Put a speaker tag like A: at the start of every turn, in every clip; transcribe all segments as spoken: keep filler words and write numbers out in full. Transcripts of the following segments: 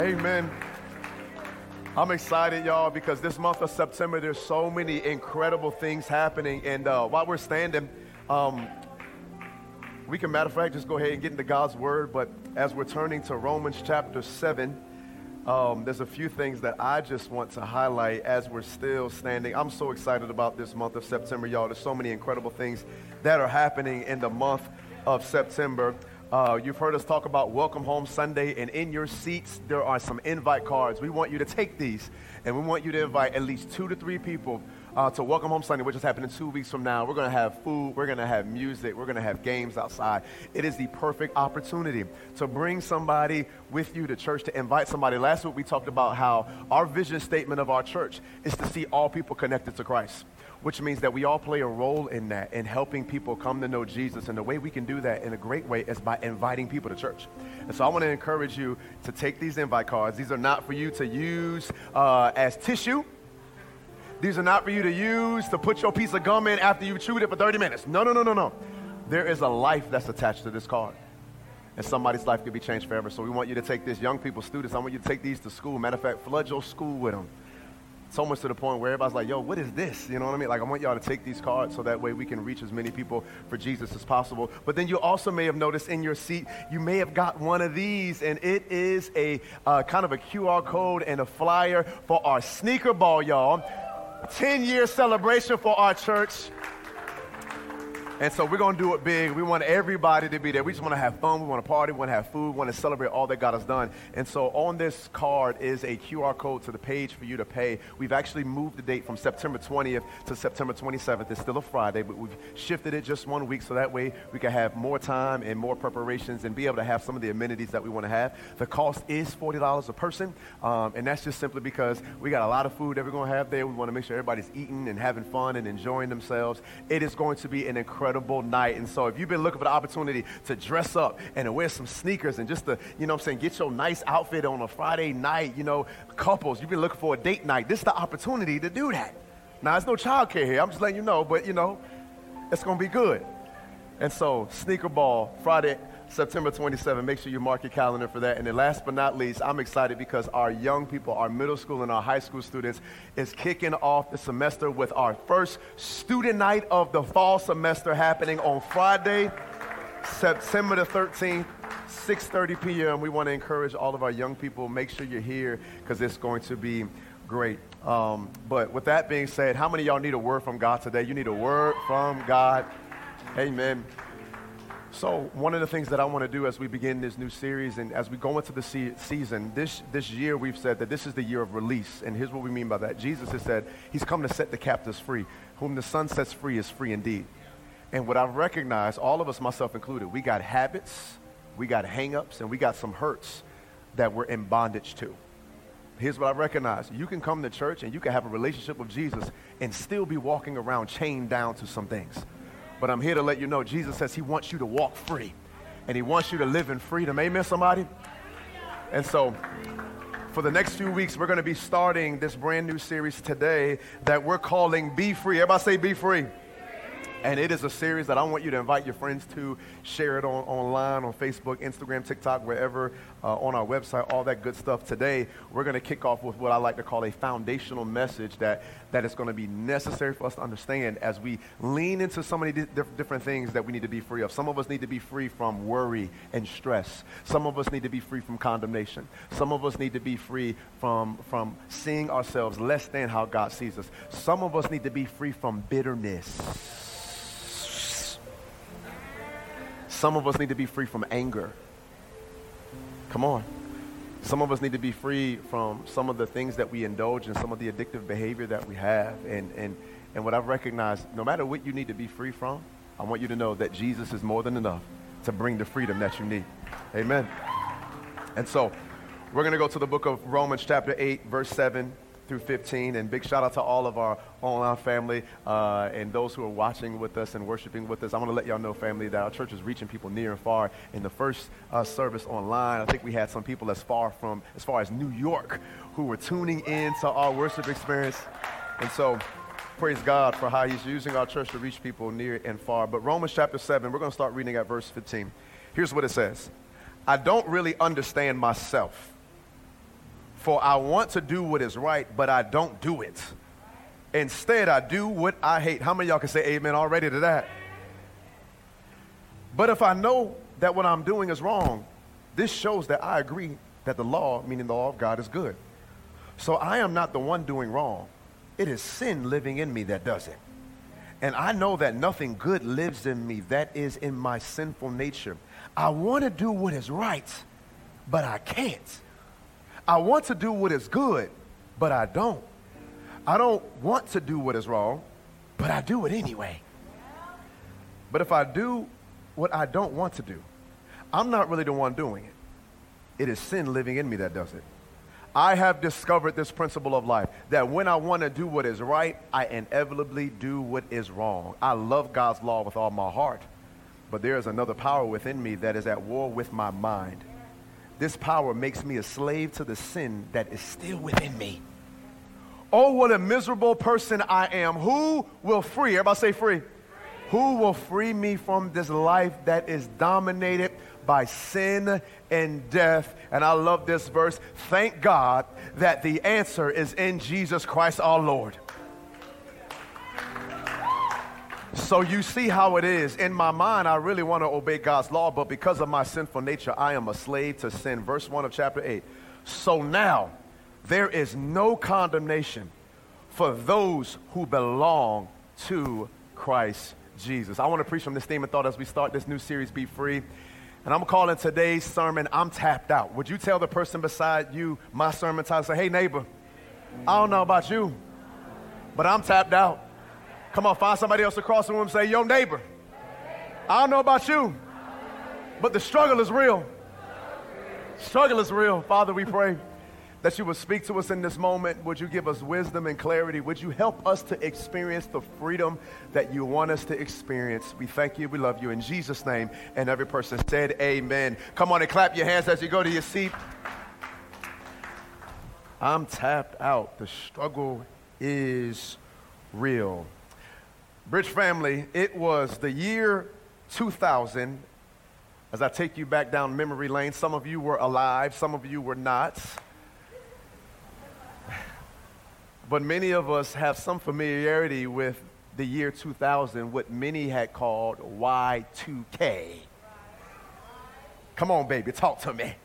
A: Amen. I'm excited, y'all, because this month of September, there's so many incredible things happening. And uh, while we're standing, um, we can, matter of fact, just go ahead and get into God's Word. But as we're turning to Romans chapter seven, um, there's a few things that I just want to highlight as we're still standing. I'm so excited about this month of September, y'all. There's so many incredible things that are happening in the month of September. Uh, you've heard us talk about Welcome Home Sunday, and in your seats, there are some invite cards. We want you to take these, and we want you to invite at least two to three people uh, to Welcome Home Sunday, which is happening two weeks from now. We're going to have food. We're going to have music. We're going to have games outside. It is the perfect opportunity to bring somebody with you to church, to invite somebody. Last week, we talked about how our vision statement of our church is to see all people connected to Christ, which means that we all play a role in that, in helping people come to know Jesus. And the way we can do that in a great way is by inviting people to church. And so I want to encourage you to take these invite cards. These are not for you to use uh, as tissue. These are not for you to use to put your piece of gum in after you've chewed it for thirty minutes. No, no, no, no, no. There is a life that's attached to this card. And somebody's life could be changed forever. So we want you to take this. Young people, students, I want you to take these to school. Matter of fact, flood your school with them. So much to the point where everybody's like, yo, what is this? You know what I mean? Like, I want y'all to take these cards so that way we can reach as many people for Jesus as possible. But then you also may have noticed in your seat, you may have got one of these, and it is a uh, kind of a Q R code and a flyer for our sneaker ball, y'all. ten-year celebration for our church. And so we're going to do it big. We want everybody to be there. We just want to have fun. We want to party. We want to have food. We want to celebrate all that God has done. And so on this card is a Q R code to the page for you to pay. We've actually moved the date from September twentieth to September twenty-seventh. It's still a Friday, but we've shifted it just one week so that way we can have more time and more preparations and be able to have some of the amenities that we want to have. The cost is forty dollars a person, um, and that's just simply because we got a lot of food that we're going to have there. We want to make sure everybody's eating and having fun and enjoying themselves. It is going to be an incredible night. And so if you've been looking for the opportunity to dress up and to wear some sneakers and just to, you know what I'm saying, get your nice outfit on a Friday night, you know, couples, you've been looking for a date night, this is the opportunity to do that. Now, there's no childcare here. I'm just letting you know, but, you know, it's going to be good. And so sneaker ball, Friday, September twenty-seventh, make sure you mark your calendar for that. And then last but not least, I'm excited because our young people, our middle school and our high school students is kicking off the semester with our first student night of the fall semester happening on Friday, September the thirteenth, six thirty p.m. We want to encourage all of our young people, make sure you're here because it's going to be great. Um, but with that being said, how many of y'all need a word from God today? You need a word from God. Amen. So one of the things that I want to do as we begin this new series and as we go into the se- season, this, this year we've said that this is the year of release. And here's what we mean by that. Jesus has said he's come to set the captives free. Whom the Son sets free is free indeed. And what I've recognized, all of us, myself included, we got habits, we got hang-ups, and we got some hurts that we're in bondage to. Here's what I recognize. You can come to church and you can have a relationship with Jesus and still be walking around chained down to some things. But I'm here to let you know, Jesus says he wants you to walk free. And he wants you to live in freedom. Amen, somebody? And so, for the next few weeks, we're going to be starting this brand new series today that we're calling Be Free. Everybody say Be Free. And it is a series that I want you to invite your friends to, share it on online, on Facebook, Instagram, TikTok, wherever, uh, on our website, all that good stuff. Today, we're going to kick off with what I like to call a foundational message that, that is going to be necessary for us to understand as we lean into so many di- different things that we need to be free of. Some of us need to be free from worry and stress. Some of us need to be free from condemnation. Some of us need to be free from, from seeing ourselves less than how God sees us. Some of us need to be free from bitterness. Some of us need to be free from anger. Come on. Some of us need to be free from some of the things that we indulge in, some of the addictive behavior that we have. And, and, and what I've recognized, no matter what you need to be free from, I want you to know that Jesus is more than enough to bring the freedom that you need. Amen. And so we're going to go to the book of Romans chapter eight, verse seven through fifteen. And big shout out to all of our online family uh, and those who are watching with us and worshiping with us. I want to let y'all know, family, that our church is reaching people near and far. In the first uh, service online, I think we had some people as far from, as far as New York, who were tuning in to our worship experience. And so praise God for how he's using our church to reach people near and far. But Romans chapter seven, we're going to start reading at verse fifteen. Here's what it says. I don't really understand myself. For I want to do what is right, but I don't do it. Instead, I do what I hate. How many of y'all can say amen already to that? But if I know that what I'm doing is wrong, this shows that I agree that the law, meaning the law of God, is good. So I am not the one doing wrong. It is sin living in me that does it. And I know that nothing good lives in me. That is in my sinful nature. I want to do what is right, but I can't. I want to do what is good, but I don't. I don't want to do what is wrong, but I do it anyway. But if I do what I don't want to do, I'm not really the one doing it. It is sin living in me that does it. I have discovered this principle of life, that when I want to do what is right, I inevitably do what is wrong. I love God's law with all my heart, but there is another power within me that is at war with my mind. This power makes me a slave to the sin that is still within me. Oh, what a miserable person I am. Who will free? Everybody say free. Free. Who will free me from this life that is dominated by sin and death? And I love this verse. Thank God that the answer is in Jesus Christ our Lord. So you see how it is. In my mind, I really want to obey God's law, but because of my sinful nature, I am a slave to sin. Verse one of chapter eight. So now there is no condemnation for those who belong to Christ Jesus. I want to preach from this theme of thought as we start this new series, Be Free. And I'm calling today's sermon, I'm Tapped Out. Would you tell the person beside you my sermon title? Say, hey, neighbor, I don't know about you, but I'm tapped out. Come on, find somebody else across the room and say, yo, neighbor, I don't know about you, but the struggle is real. Struggle is real. Father, we pray that you would speak to us in this moment. Would you give us wisdom and clarity? Would you help us to experience the freedom that you want us to experience? We thank you. We love you in Jesus' name. And every person said amen. Come on and clap your hands as you go to your seat. I'm tapped out. The struggle is real. Bridge family, it was the year two thousand. As I take you back down memory lane, some of you were alive, some of you were not. But many of us have some familiarity with the year two thousand, what many had called Y two K. Come on, baby, talk to me.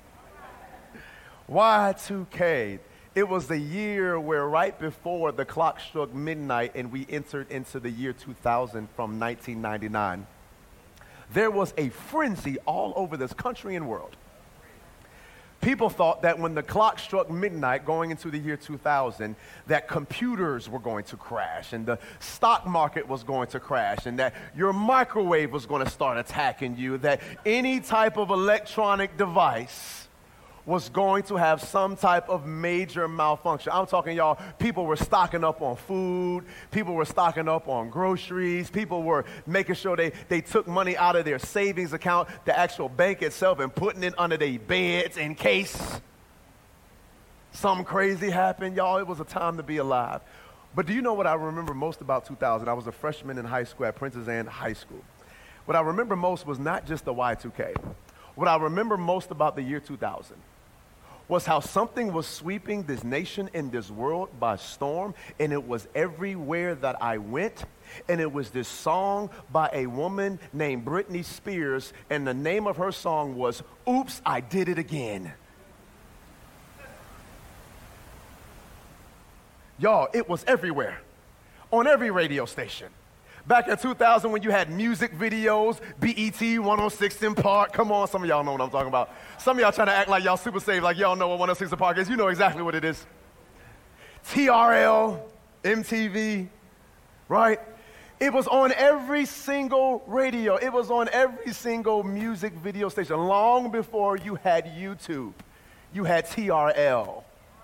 A: Y two K. It was the year where right before the clock struck midnight and we entered into the year two thousand from nineteen ninety-nine, there was a frenzy all over this country and world. People thought that when the clock struck midnight going into the year two thousand, that computers were going to crash and the stock market was going to crash and that your microwave was going to start attacking you, that any type of electronic device was going to have some type of major malfunction. I'm talking, y'all, people were stocking up on food, people were stocking up on groceries, people were making sure they, they took money out of their savings account, the actual bank itself, and putting it under their beds in case something crazy happened. Y'all, it was a time to be alive. But do you know what I remember most about two thousand? I was a freshman in high school at Princess Anne High School. What I remember most was not just the Y two K. What I remember most about the year two thousand was how something was sweeping this nation and this world by storm, and it was everywhere that I went. And it was this song by a woman named Britney Spears, and the name of her song was Oops, I Did It Again. Y'all, it was everywhere, on every radio station. Back in two thousand when you had music videos, B E T one oh six in Park. Come on, some of y'all know what I'm talking about. Some of y'all trying to act like y'all super saved, like y'all know what one oh six in Park is. You know exactly what it is. T R L, M T V, right? It was on every single radio. It was on every single music video station. Long before you had YouTube, you had T R L.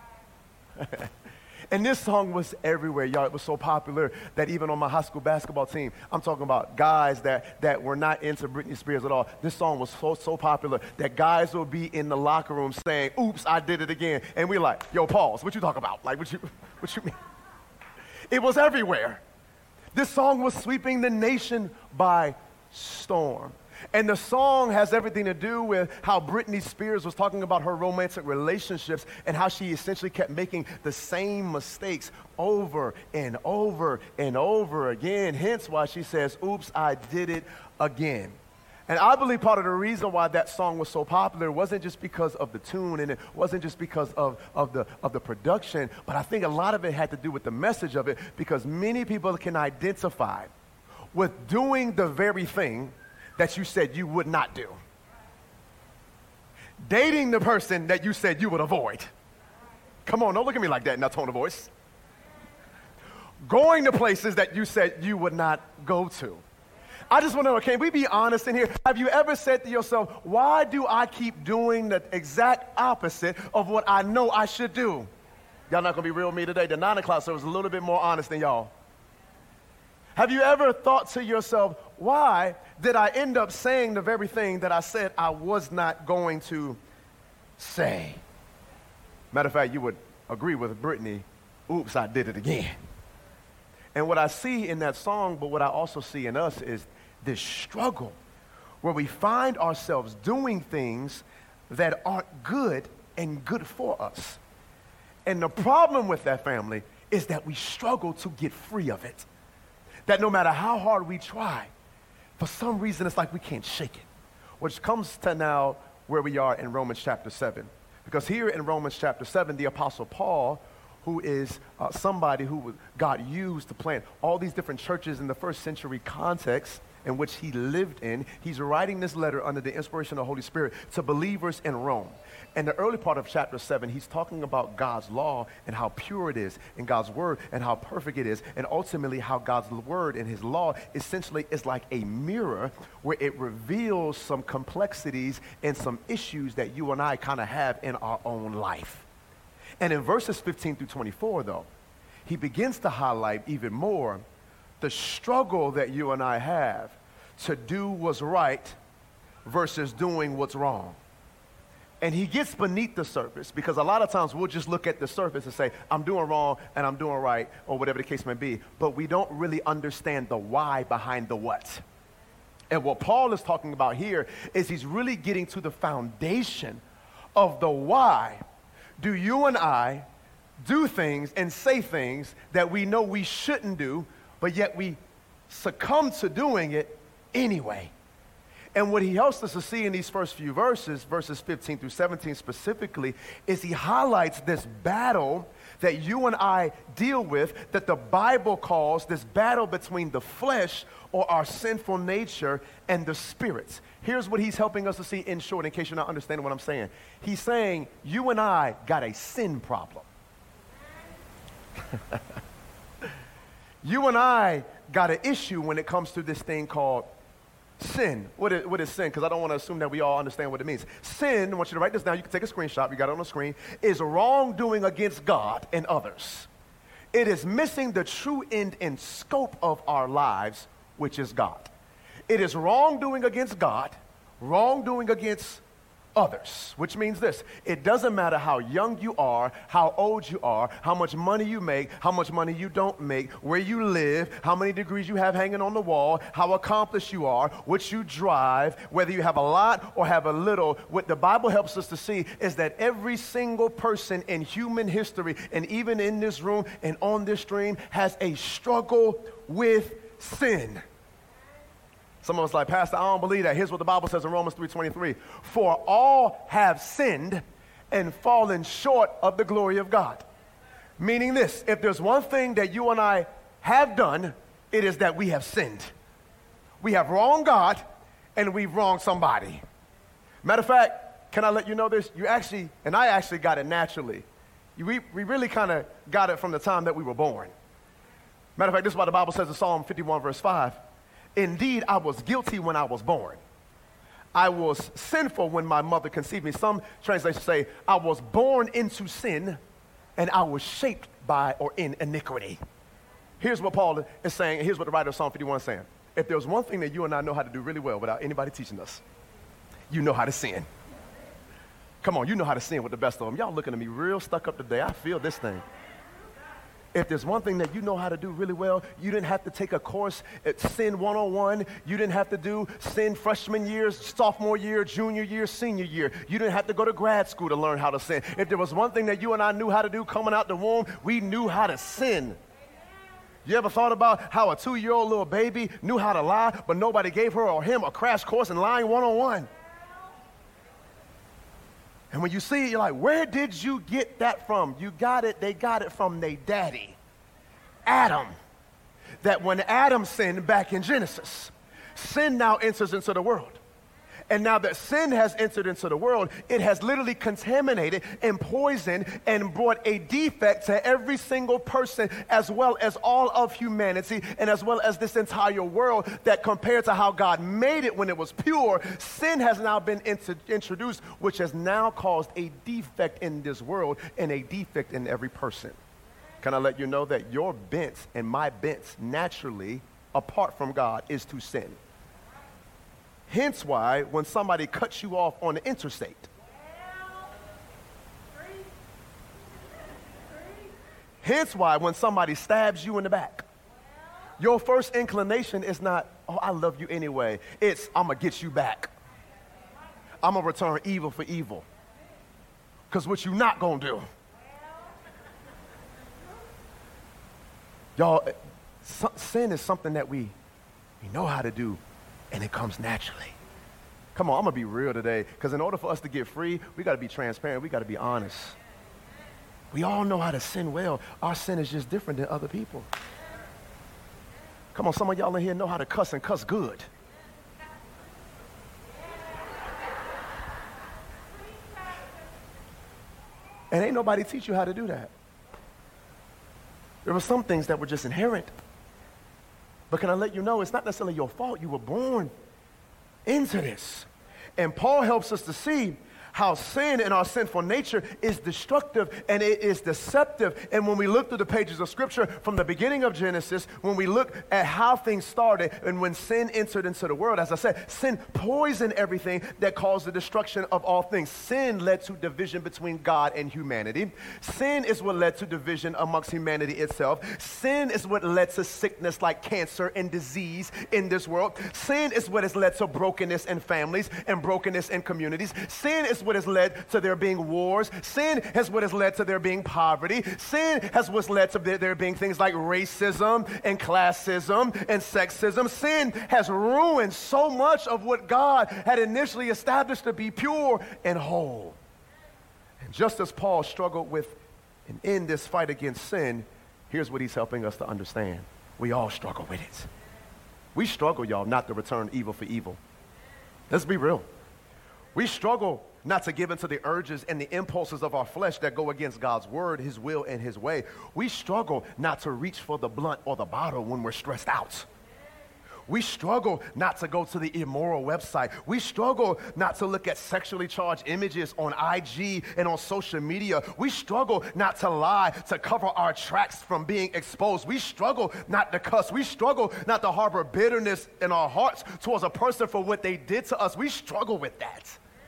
A: And this song was everywhere, y'all. It was so popular that even on my high school basketball team, I'm talking about guys that, that were not into Britney Spears at all. This song was so, so popular that guys would be in the locker room saying, oops, I did it again. And we're like, yo, pause, what you talking about? Like, what you, what you mean? It was everywhere. This song was sweeping the nation by storm. And the song has everything to do with how Britney Spears was talking about her romantic relationships and how she essentially kept making the same mistakes over and over and over again. Hence why she says, oops, I did it again. And I believe part of the reason why that song was so popular wasn't just because of the tune, and it wasn't just because of, of, the, of the production, but I think a lot of it had to do with the message of it, because many people can identify with doing the very thing that you said you would not do. Dating the person that you said you would avoid. Come on, don't look at me like that in that tone of voice. Going to places that you said you would not go to. I just want to know, can we be honest in here? Have you ever said to yourself, why do I keep doing the exact opposite of what I know I should do? Y'all not going to be real with me today. The nine o'clock service was a little bit more honest than y'all. Have you ever thought to yourself, why did I end up saying the very thing that I said I was not going to say? Matter of fact, you would agree with Britney, oops, I did it again. And what I see in that song, but what I also see in us is this struggle where we find ourselves doing things that aren't good and good for us. And the problem with that, family, is that we struggle to get free of it. That no matter how hard we try, for some reason it's like we can't shake it. Which comes to now where we are in Romans chapter seven. Because here in Romans chapter seven, the Apostle Paul, who is uh, somebody who God used to plant all these different churches in the first century context in which he lived in, he's writing this letter under the inspiration of the Holy Spirit to believers in Rome. In the early part of chapter seven, he's talking about God's law and how pure it is, and God's word and how perfect it is, and ultimately how God's word and his law essentially is like a mirror where it reveals some complexities and some issues that you and I kind of have in our own life. And in verses fifteen through twenty-four, though, he begins to highlight even more the struggle that you and I have to do what's right versus doing what's wrong. And he gets beneath the surface, because a lot of times we'll just look at the surface and say, I'm doing wrong and I'm doing right, or whatever the case may be, but we don't really understand the why behind the what. And what Paul is talking about here is he's really getting to the foundation of the why do you and I do things and say things that we know we shouldn't do, but yet we succumb to doing it anyway. And what he helps us to see in these first few verses, verses fifteen through seventeen specifically, is he highlights this battle that you and I deal with, that the Bible calls this battle between the flesh, or our sinful nature, and the spirits. Here's what he's helping us to see in short, in case you're not understanding what I'm saying. He's saying you and I got a sin problem. You and I got an issue when it comes to this thing called sin. What is, what is sin? Because I don't want to assume that we all understand what it means. Sin, I want you to write this down. You can take a screenshot. You got it on the screen. Is wrongdoing against God and others. It is missing the true end and scope of our lives, which is God. It is wrongdoing against God, wrongdoing against others, which means this: it doesn't matter how young you are, how old you are, how much money you make, how much money you don't make, where you live, how many degrees you have hanging on the wall, how accomplished you are, what you drive, whether you have a lot or have a little. What the Bible helps us to see is that every single person in human history, and even in this room and on this stream, has a struggle with sin. Some of us like, Pastor, I don't believe that. Here's what the Bible says in Romans three twenty-three. For all have sinned and fallen short of the glory of God. Meaning this: if there's one thing that you and I have done, it is that we have sinned. We have wronged God and we've wronged somebody. Matter of fact, can I let you know this? You actually, and I actually got it naturally. We, we really kind of got it from the time that we were born. Matter of fact, this is what the Bible says in Psalm fifty-one verse five. Indeed, I was guilty when I was born. I was sinful when my mother conceived me. Some translations say, I was born into sin, and I was shaped by or in iniquity. Here's what Paul is saying, and here's what the writer of Psalm fifty-one is saying. If there's one thing that you and I know how to do really well without anybody teaching us, you know how to sin. Come on, you know how to sin with the best of them. Y'all looking at me real stuck up today. I feel this thing. If there's one thing that you know how to do really well, you didn't have to take a course at Sin one oh one. You didn't have to do Sin freshman year, sophomore year, junior year, senior year. You didn't have to go to grad school to learn how to sin. If there was one thing that you and I knew how to do coming out the womb, we knew how to sin. You ever thought about how a two-year-old little baby knew how to lie, but nobody gave her or him a crash course in lying one oh one? And when you see it, you're like, where did you get that from? You got it, they got it from their daddy, Adam. That when Adam sinned back in Genesis, sin now enters into the world. And now that sin has entered into the world, it has literally contaminated and poisoned and brought a defect to every single person, as well as all of humanity, and as well as this entire world, that compared to how God made it when it was pure, sin has now been int- introduced, which has now caused a defect in this world and a defect in every person. Can I let you know that your bent and my bent naturally, apart from God, is to sin? Hence why when somebody cuts you off on the interstate, hence why when somebody stabs you in the back, your first inclination is not, oh, I love you anyway. It's, I'm going to get you back. I'm going to return evil for evil. Because what you not going to do. Y'all, sin is something that we, we know how to do. And it comes naturally. Come on, I'm going to be real today, because in order for us to get free, we got to be transparent. We got to be honest. We all know how to sin well. Our sin is just different than other people. Come on, some of y'all in here know how to cuss and cuss good. And ain't nobody teach you how to do that. There were some things that were just inherent. But can I let you know, it's not necessarily your fault. You were born into this. And Paul helps us to see how sin and our sinful nature is destructive and it is deceptive. And when we look through the pages of Scripture from the beginning of Genesis, when we look at how things started and when sin entered into the world, as I said, sin poisoned everything that caused the destruction of all things. Sin led to division between God and humanity. Sin is what led to division amongst humanity itself. Sin is what led to sickness like cancer and disease in this world. Sin is what has led to brokenness in families and brokenness in communities. Sin is what has led to there being wars. Sin has what has led to there being poverty. Sin has what's led to there, there being things like racism and classism and sexism. Sin has ruined so much of what God had initially established to be pure and whole. And just as Paul struggled with and in this fight against sin, here's what he's helping us to understand. We all struggle with it. We struggle, y'all, not to return evil for evil. Let's be real. We struggle not to give into the urges and the impulses of our flesh that go against God's word, his will, and his way. We struggle not to reach for the blunt or the bottle when we're stressed out. We struggle not to go to the immoral website. We struggle not to look at sexually charged images on I G and on social media. We struggle not to lie to cover our tracks from being exposed. We struggle not to cuss. We struggle not to harbor bitterness in our hearts towards a person for what they did to us. We struggle with that.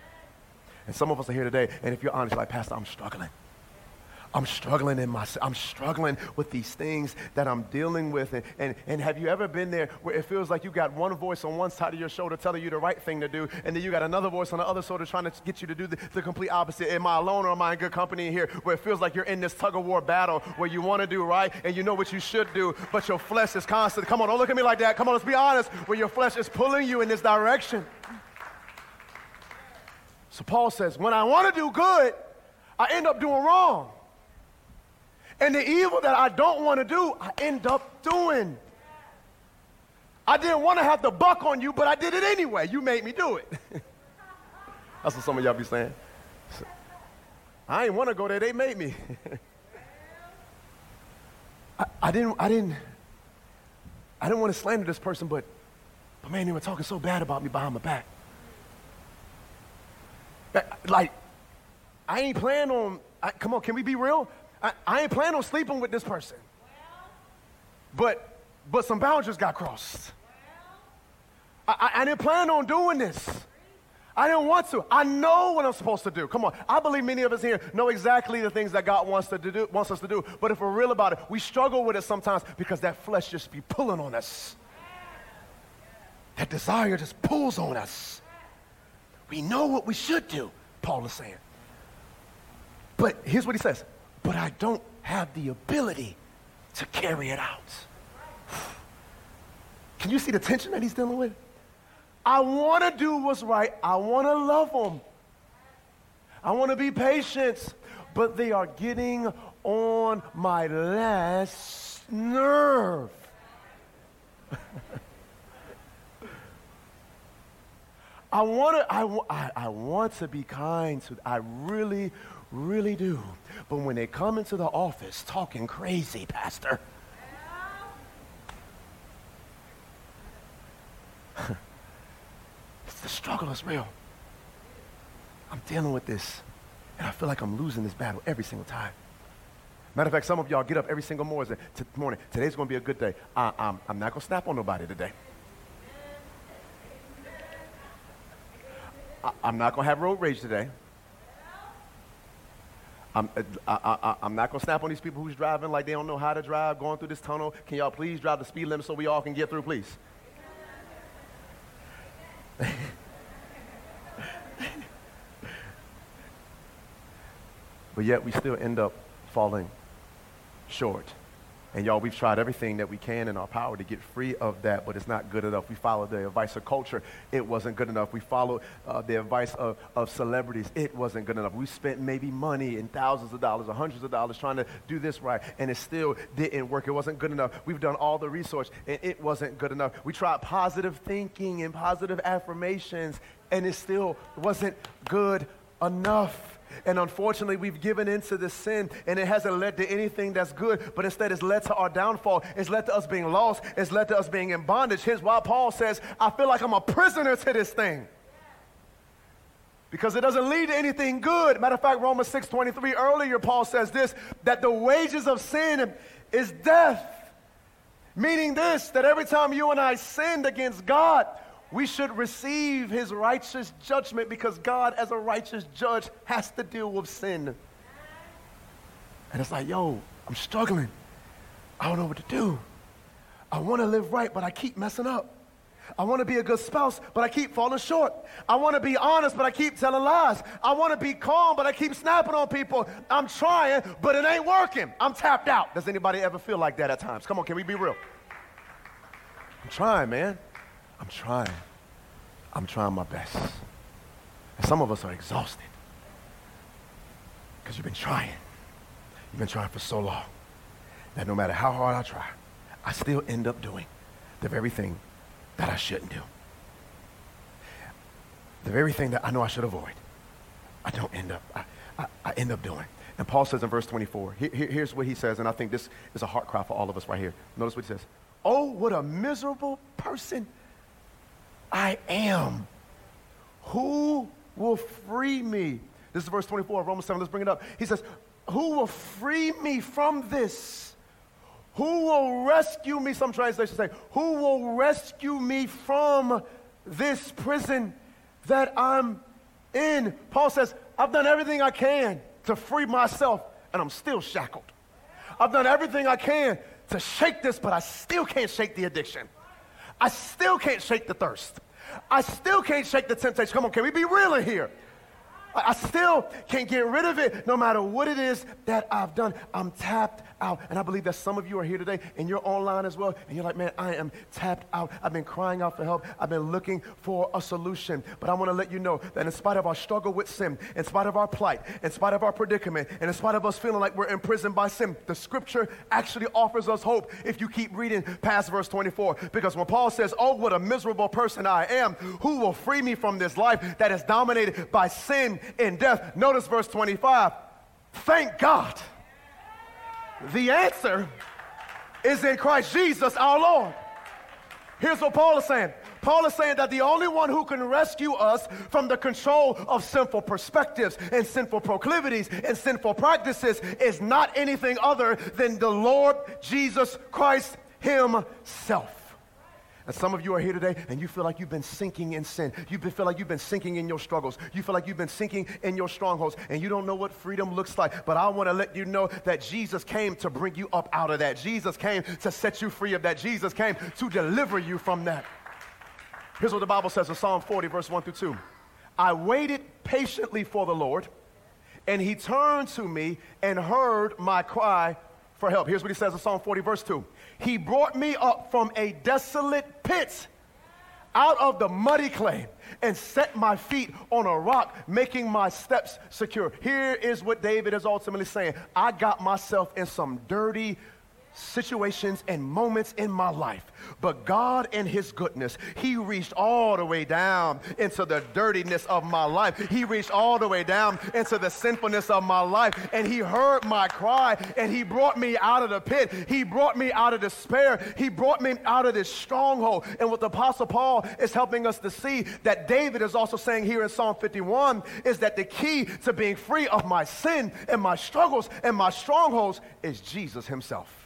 A: And some of us are here today, and if you're honest, you're like, Pastor, I'm struggling. I'm struggling in my, I'm struggling with these things that I'm dealing with. And, and, and have you ever been there where it feels like you got one voice on one side of your shoulder telling you the right thing to do, and then you got another voice on the other shoulder trying to get you to do the, the complete opposite? Am I alone or am I in good company here, where it feels like you're in this tug-of-war battle where you want to do right and you know what you should do, but your flesh is constant. Come on, don't look at me like that. Come on, let's be honest. Where your flesh is pulling you in this direction. So Paul says, when I want to do good, I end up doing wrong. And the evil that I don't want to do, I end up doing. I didn't want to have to buck on you, but I did it anyway. You made me do it. That's what some of y'all be saying. I didn't want to go there. They made me. I, I didn't. I didn't. I didn't want to slander this person, but, but man, they were talking so bad about me behind my back. Like, I ain't planning on. I, come on, can we be real? I, I ain't planning on sleeping with this person. But but some boundaries got crossed. I, I, I didn't plan on doing this. I didn't want to. I know what I'm supposed to do. Come on. I believe many of us here know exactly the things that God wants to do, wants us to do. But if we're real about it, we struggle with it sometimes because that flesh just be pulling on us. That desire just pulls on us. We know what we should do, Paul is saying. But here's what he says. But I don't have the ability to carry it out. Can you see the tension that he's dealing with? I want to do what's right. I want to love them. I want to be patient. But they are getting on my last nerve. I want to I, I, I want to be kind to I really, really do. But when they come into the office talking crazy, Pastor, the struggle is real. I'm dealing with this, and I feel like I'm losing this battle every single time. Matter of fact, some of y'all get up every single morning. T- morning. Today's going to be a good day. I, I'm, I'm not going to snap on nobody today. I, I'm not going to have road rage today. I'm, I, I, I'm not going to snap on these people who's driving like they don't know how to drive, going through this tunnel. Can y'all please drive the speed limit so we all can get through, please? But yet we still end up falling short. And y'all, we've tried everything that we can in our power to get free of that, but it's not good enough. We followed the advice of culture. It wasn't good enough. We followed uh, the advice of, of celebrities. It wasn't good enough. We spent maybe money and thousands of dollars or hundreds of dollars trying to do this right, and it still didn't work. It wasn't good enough. We've done all the research, and it wasn't good enough. We tried positive thinking and positive affirmations, and it still wasn't good enough. And unfortunately, we've given into this sin, and it hasn't led to anything that's good, but instead it's led to our downfall. It's led to us being lost. It's led to us being in bondage. Hence why Paul says, I feel like I'm a prisoner to this thing. Because it doesn't lead to anything good. Matter of fact, Romans six twenty-three, earlier Paul says this, that the wages of sin is death. Meaning this, that every time you and I sinned against God, we should receive his righteous judgment because God, as a righteous judge, has to deal with sin. And it's like, yo, I'm struggling. I don't know what to do. I want to live right, but I keep messing up. I want to be a good spouse, but I keep falling short. I want to be honest, but I keep telling lies. I want to be calm, but I keep snapping on people. I'm trying, but it ain't working. I'm tapped out. Does anybody ever feel like that at times? Come on, can we be real? I'm trying, man. I'm trying. I'm trying my best. And some of us are exhausted because you've been trying. You've been trying for so long that no matter how hard I try, I still end up doing the very thing that I shouldn't do. The very thing that I know I should avoid, I don't end up, I, I, I end up doing. And Paul says in verse twenty-four, here, here's what he says, and I think this is a heart cry for all of us right here. Notice what he says. Oh, what a miserable person I am. Who will free me? This is verse twenty-four of Romans seven. Let's bring it up. He says, who will free me from this? Who will rescue me? Some translations say, who will rescue me from this prison that I'm in? Paul says, I've done everything I can to free myself, and I'm still shackled. I've done everything I can to shake this, but I still can't shake the addiction. I still can't shake the thirst. I still can't shake the temptation. Come on, can we be real in here? I still can't get rid of it no matter what it is that I've done. I'm tapped out. And I believe that some of you are here today and you're online as well. And you're like, man, I am tapped out. I've been crying out for help. I've been looking for a solution. But I want to let you know that in spite of our struggle with sin, in spite of our plight, in spite of our predicament, and in spite of us feeling like we're imprisoned by sin, the scripture actually offers us hope if you keep reading past verse twenty-four. Because when Paul says, oh, what a miserable person I am, who will free me from this life that is dominated by sin in death? Notice verse twenty-five. Thank God. The answer is in Christ Jesus our Lord. Here's what Paul is saying. Paul is saying that the only one who can rescue us from the control of sinful perspectives and sinful proclivities and sinful practices is not anything other than the Lord Jesus Christ himself. And some of you are here today and you feel like you've been sinking in sin. You feel like you've been sinking in your struggles. You feel like you've been sinking in your strongholds and you don't know what freedom looks like. But I want to let you know that Jesus came to bring you up out of that. Jesus came to set you free of that. Jesus came to deliver you from that. Here's what the Bible says in Psalm forty, verse one through two. I waited patiently for the Lord, and he turned to me and heard my cry for help. Here's what he says in Psalm forty, verse two. He brought me up from a desolate pit, out of the muddy clay, and set my feet on a rock, making my steps secure. Here is what David is ultimately saying. I got myself in some dirty situations and moments in my life, but God in his goodness, he reached all the way down into the dirtiness of my life. He reached all the way down into the sinfulness of my life, and he heard my cry, and he brought me out of the pit. He brought me out of despair. He brought me out of this stronghold. And what the Apostle Paul is helping us to see, that David is also saying here in Psalm fifty-one, is that the key to being free of my sin and my struggles and my strongholds is Jesus himself.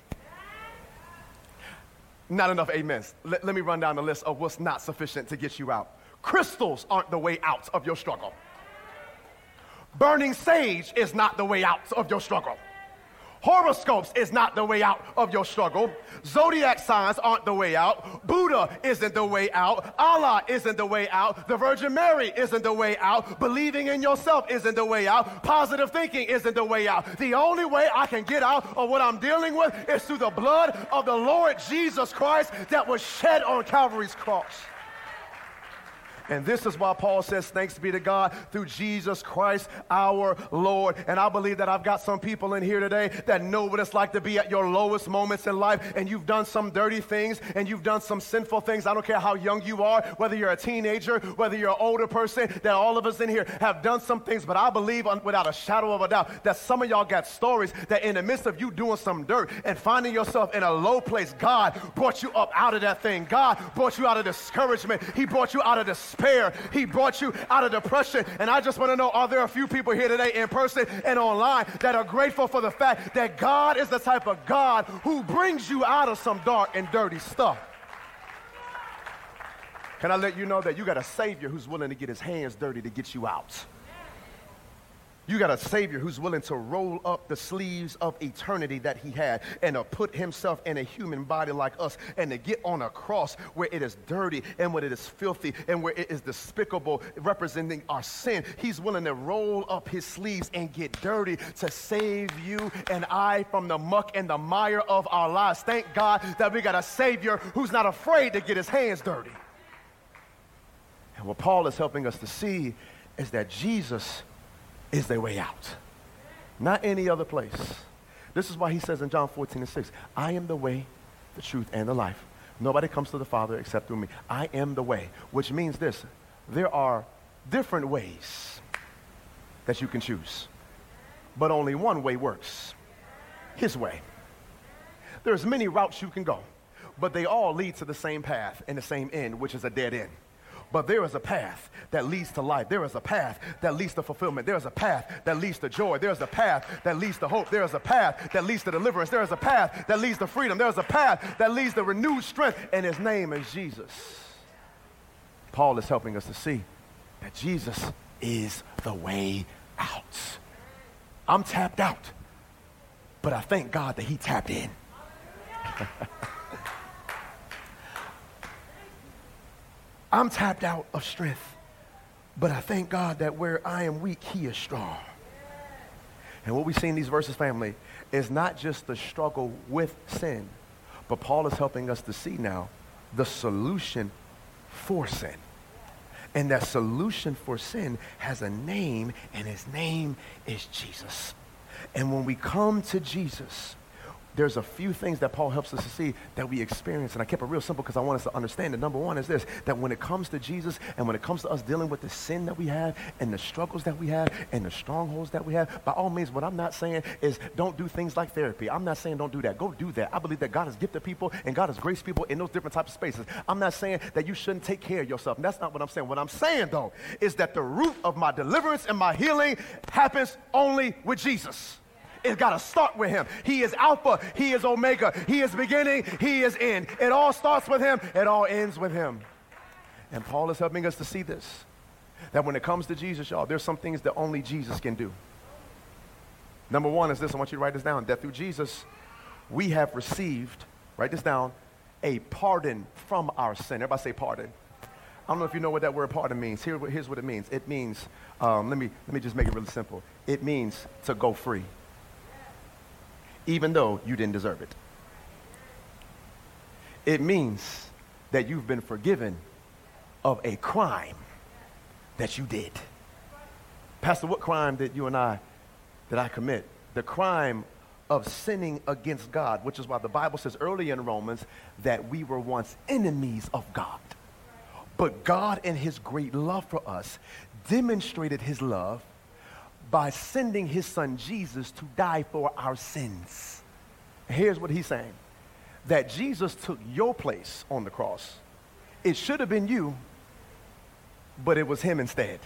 A: Not enough amens. Let, let me run down the list of what's not sufficient to get you out. Crystals aren't the way out of your struggle. Burning sage is not the way out of your struggle. Horoscopes is not the way out of your struggle. Zodiac signs aren't the way out. Buddha isn't the way out. Allah isn't the way out. The Virgin Mary isn't the way out. Believing in yourself isn't the way out. Positive thinking isn't the way out. The only way I can get out of what I'm dealing with is through the blood of the Lord Jesus Christ that was shed on Calvary's cross. And this is why Paul says, thanks be to God through Jesus Christ our Lord. And I believe that I've got some people in here today that know what it's like to be at your lowest moments in life, and you've done some dirty things and you've done some sinful things. I don't care how young you are, whether you're a teenager, whether you're an older person, that all of us in here have done some things. But I believe without a shadow of a doubt that some of y'all got stories that in the midst of you doing some dirt and finding yourself in a low place, God brought you up out of that thing. God brought you out of discouragement. He brought you out of despair. He brought you out of depression. And I just want to know, are there a few people here today in person and online that are grateful for the fact that God is the type of God who brings you out of some dark and dirty stuff? Can I let you know that you got a Savior who's willing to get his hands dirty to get you out? You got a Savior who's willing to roll up the sleeves of eternity that he had and to put himself in a human body like us and to get on a cross where it is dirty and where it is filthy and where it is despicable, representing our sin. He's willing to roll up his sleeves and get dirty to save you and I from the muck and the mire of our lives. Thank God that we got a Savior who's not afraid to get his hands dirty. And what Paul is helping us to see is that Jesus is their way out, not any other place. This is why he says in John fourteen and six, I am the way, the truth, and the life. Nobody comes to the Father except through me. I am the way, which means this: there are different ways that you can choose, but only one way works, his way. There's many routes you can go, but they all lead to the same path and the same end, which is a dead end. But there is a path that leads to life. There is a path that leads to fulfillment. There is a path that leads to joy. There is a path that leads to hope. There is a path that leads to deliverance. There is a path that leads to freedom. There is a path that leads to renewed strength, and his name is Jesus. Paul is helping us to see that Jesus is the way out. I'm tapped out, but I thank God that he tapped in. I'm tapped out of strength, but I thank God that where I am weak, he is strong. And what we see in these verses, family, is not just the struggle with sin, but Paul is helping us to see now the solution for sin. And that solution for sin has a name, and his name is Jesus. And when we come to Jesus, there's a few things that Paul helps us to see that we experience. And I kept it real simple because I want us to understand that number one is this, that when it comes to Jesus and when it comes to us dealing with the sin that we have and the struggles that we have and the strongholds that we have, by all means, what I'm not saying is don't do things like therapy. I'm not saying don't do that. Go do that. I believe that God has gifted people and God has graced people in those different types of spaces. I'm not saying that you shouldn't take care of yourself. And that's not what I'm saying. What I'm saying, though, is that the root of my deliverance and my healing happens only with Jesus. It's got to start with him. He is Alpha. He is Omega. He is beginning. He is end. It all starts with him. It all ends with him. And Paul is helping us to see this, that when it comes to Jesus, y'all, there's some things that only Jesus can do. Number one is this. I want you to write this down. That through Jesus, we have received, write this down, a pardon from our sin. Everybody say pardon. I don't know if you know what that word pardon means. Here, here's what it means. It means, um, let me, let me just make it really simple. It means to go free, even though you didn't deserve it. It means that you've been forgiven of a crime that you did. Pastor, what crime did you and I, did I commit? The crime of sinning against God, which is why the Bible says early in Romans that we were once enemies of God. But God, in his great love for us, demonstrated his love by sending his son Jesus to die for our sins. Here's what he's saying, that Jesus took your place on the cross. It should have been you, but it was him instead.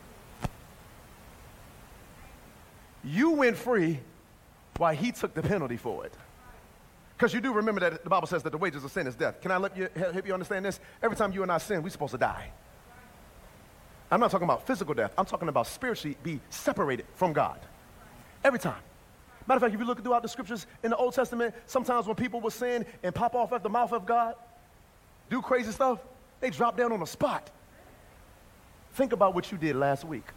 A: You went free while he took the penalty for it. Because you do remember that the Bible says that the wages of sin is death. Can I let you, help you understand this? Every time you and I sin, we're supposed to die. I'm not talking about physical death. I'm talking about spiritually be separated from God. Every time. Matter of fact, if you look throughout the scriptures in the Old Testament, sometimes when people would sin and pop off at the mouth of God, do crazy stuff, they drop down on the spot. Think about what you did last week.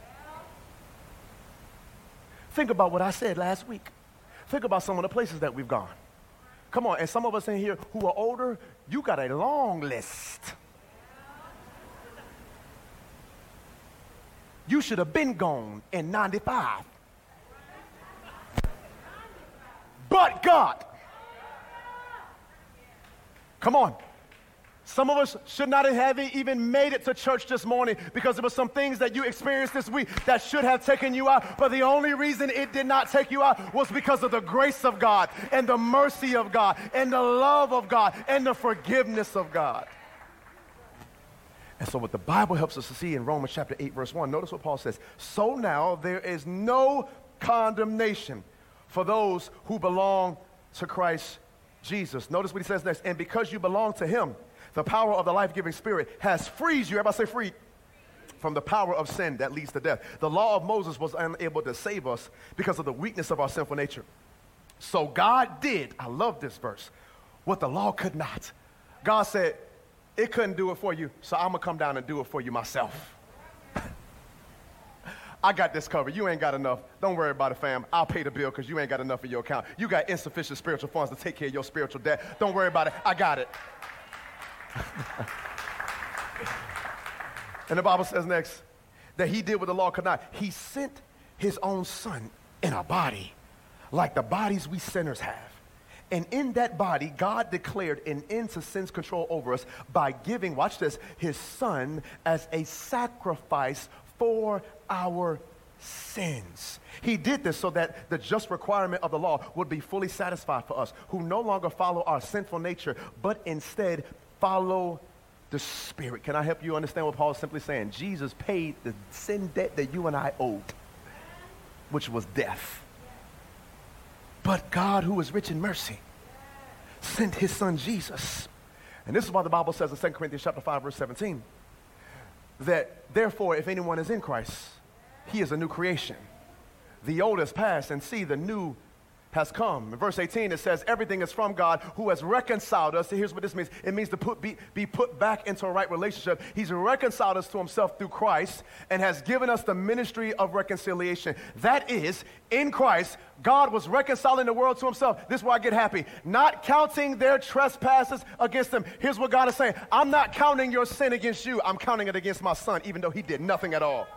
A: Think about what I said last week. Think about some of the places that we've gone. Come on, and some of us in here who are older, you got a long list. You should have been gone in ninety-five. But God. Come on. Some of us should not have even made it to church this morning because there were some things that you experienced this week that should have taken you out. But the only reason it did not take you out was because of the grace of God and the mercy of God and the love of God and the forgiveness of God. And so what the Bible helps us to see in Romans chapter eight, verse one, notice what Paul says. So now there is no condemnation for those who belong to Christ Jesus. Notice what he says next. And because you belong to him, the power of the life-giving spirit has freed you, everybody say freed, from the power of sin that leads to death. The law of Moses was unable to save us because of the weakness of our sinful nature. So God did, I love this verse, what the law could not. God said, it couldn't do it for you, so I'm going to come down and do it for you myself. I got this covered. You ain't got enough. Don't worry about it, fam. I'll pay the bill because you ain't got enough in your account. You got insufficient spiritual funds to take care of your spiritual debt. Don't worry about it. I got it. And the Bible says next that he did what the law could not. He sent his own son in a body like the bodies we sinners have. And in that body, God declared an end to sin's control over us by giving, watch this, his son as a sacrifice for our sins. He did this so that the just requirement of the law would be fully satisfied for us, who no longer follow our sinful nature, but instead follow the Spirit. Can I help you understand what Paul is simply saying? Jesus paid the sin debt that you and I owed, which was death. But God, who is rich in mercy, sent his son Jesus. And this is why the Bible says in Second Corinthians chapter five, verse seventeen, that therefore, if anyone is in Christ, he is a new creation. The old has passed, and see, the new has come. In verse eighteen, it says, everything is from God who has reconciled us. Here's what this means. It means to put, be, be put back into a right relationship. He's reconciled us to himself through Christ and has given us the ministry of reconciliation. That is, in Christ, God was reconciling the world to himself. This is where I get happy. Not counting their trespasses against them. Here's what God is saying. I'm not counting your sin against you. I'm counting it against my son, even though he did nothing at all.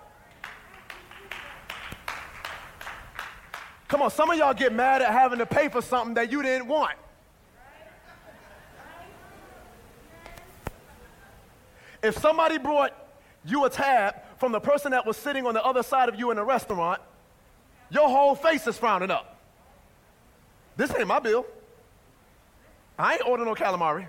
A: Come on, some of y'all get mad at having to pay for something that you didn't want. If somebody brought you a tab from the person that was sitting on the other side of you in the restaurant, your whole face is frowning up. This ain't my bill. I ain't ordering no calamari